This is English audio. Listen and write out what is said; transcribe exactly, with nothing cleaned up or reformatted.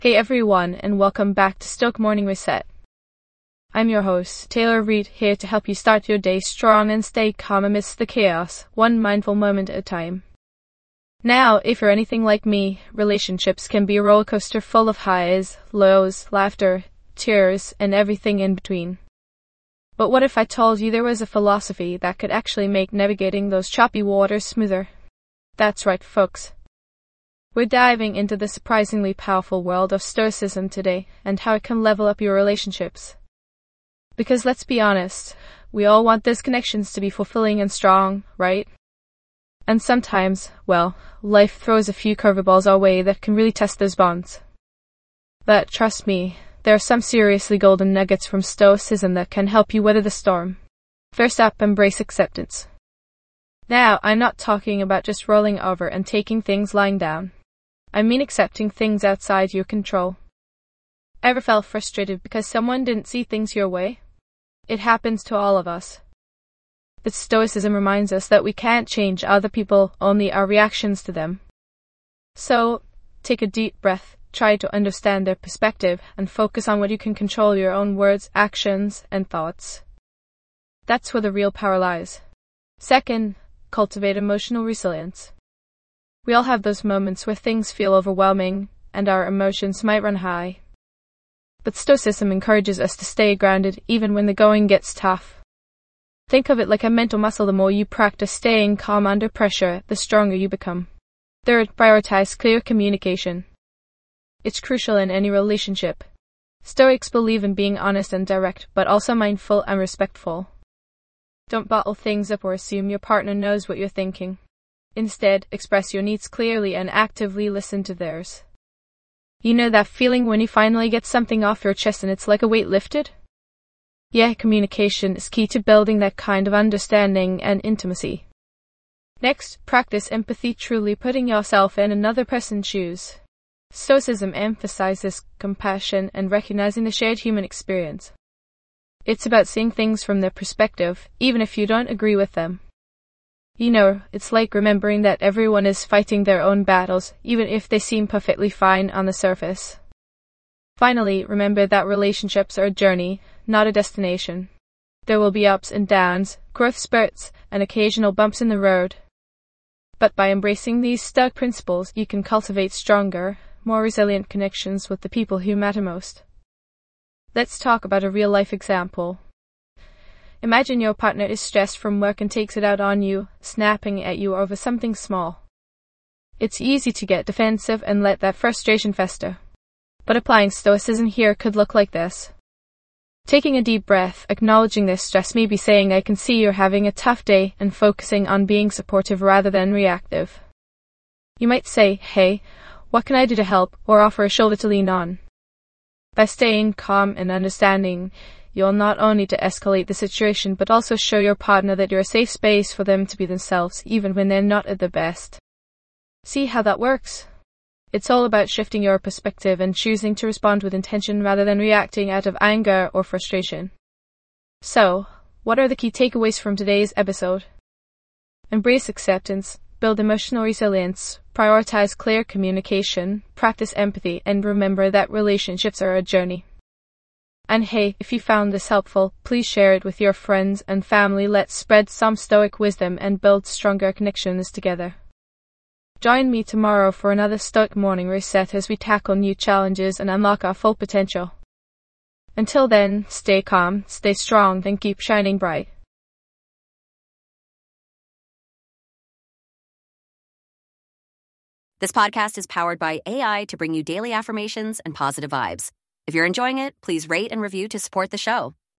Hey everyone, and welcome back to Stoic Morning Reset. I'm your host, Taylor Reed, here to help you start your day strong and stay calm amidst the chaos, one mindful moment at a time. Now, if you're anything like me, relationships can be a roller coaster full of highs, lows, laughter, tears, and everything in between. But what if I told you there was a philosophy that could actually make navigating those choppy waters smoother? That's right, folks. We're diving into the surprisingly powerful world of Stoicism today and how it can level up your relationships. Because let's be honest, we all want those connections to be fulfilling and strong, right? And sometimes, well, life throws a few curveballs our way that can really test those bonds. But trust me, there are some seriously golden nuggets from Stoicism that can help you weather the storm. First up, embrace acceptance. Now, I'm not talking about just rolling over and taking things lying down. I mean accepting things outside your control. Ever felt frustrated because someone didn't see things your way? It happens to all of us. But Stoicism reminds us that we can't change other people, only our reactions to them. So, take a deep breath, try to understand their perspective, and focus on what you can control: your own words, actions, and thoughts. That's where the real power lies. Second, cultivate emotional resilience. We all have those moments where things feel overwhelming and our emotions might run high. But Stoicism encourages us to stay grounded even when the going gets tough. Think of it like a mental muscle. The more you practice staying calm under pressure, the stronger you become. Third, prioritize clear communication. It's crucial in any relationship. Stoics believe in being honest and direct, but also mindful and respectful. Don't bottle things up or assume your partner knows what you're thinking. Instead, express your needs clearly and actively listen to theirs. You know that feeling when you finally get something off your chest and it's like a weight lifted? Yeah, communication is key to building that kind of understanding and intimacy. Next, practice empathy, truly putting yourself in another person's shoes. Stoicism emphasizes compassion and recognizing the shared human experience. It's about seeing things from their perspective, even if you don't agree with them. You know, it's like remembering that everyone is fighting their own battles, even if they seem perfectly fine on the surface. Finally, remember that relationships are a journey, not a destination. There will be ups and downs, growth spurts, and occasional bumps in the road. But by embracing these Stoic principles, you can cultivate stronger, more resilient connections with the people who matter most. Let's talk about a real-life example. Imagine your partner is stressed from work and takes it out on you, snapping at you over something small. It's easy to get defensive and let that frustration fester. But applying Stoicism here could look like this. Taking a deep breath, acknowledging their stress, maybe saying, "I can see you're having a tough day," and focusing on being supportive rather than reactive. You might say, "Hey, what can I do to help?" or offer a shoulder to lean on. By staying calm and understanding, you'll not only de-escalate the situation, but also show your partner that you're a safe space for them to be themselves, even when they're not at their best. See how that works? It's all about shifting your perspective and choosing to respond with intention rather than reacting out of anger or frustration. So, what are the key takeaways from today's episode? Embrace acceptance, build emotional resilience, prioritize clear communication, practice empathy, and remember that relationships are a journey. And hey, if you found this helpful, please share it with your friends and family. Let's spread some Stoic wisdom and build stronger connections together. Join me tomorrow for another Stoic Morning Reset as we tackle new challenges and unlock our full potential. Until then, stay calm, stay strong, and keep shining bright. This podcast is powered by A I to bring you daily affirmations and positive vibes. If you're enjoying it, please rate and review to support the show.